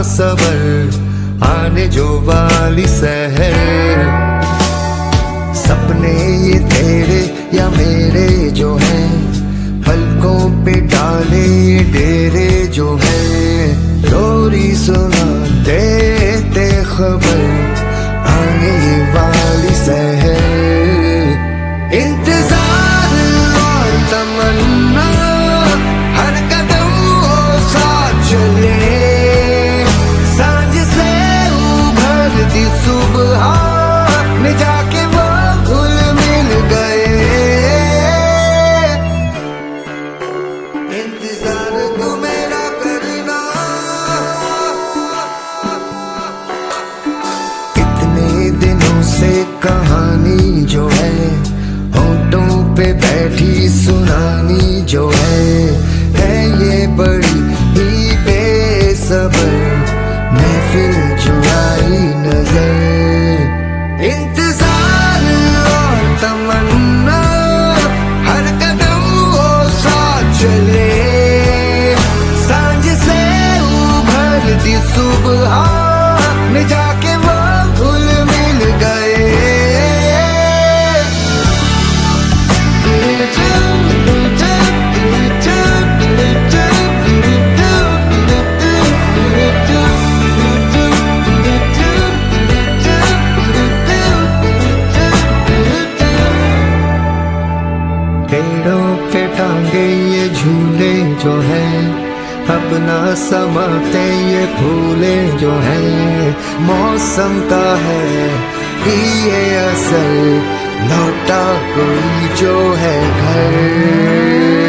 सबर आने जो वाली सहर। सपने ये तेरे या मेरे जो हैं, पलकों पे डाले डेरे जो हैं। लोरी सुना देते खबर आने ये वाली सहर। इंतजार और तमन्ना हर कदम वो साथ चले। सांझ से उभरती सुबह में जाके वो घुल मिल गए। इंतजार तू मेरा करना। कितने दिनों से कहानी जो है, होठों पे बैठी सुनानी जो है ये बड़ी ही बेसबर महफिल जो आई नजर। इंतजार और तमन्ना हर कदम वो साथ चले। सांझ से उभरती सुबह में जाके वो घुल मिल गए। पेड़ों पे टांगे ये झूले जो हैं, अपना समाते ये फूले जो हैं। मौसम का है ये असर, लौटा कोई जो है घर।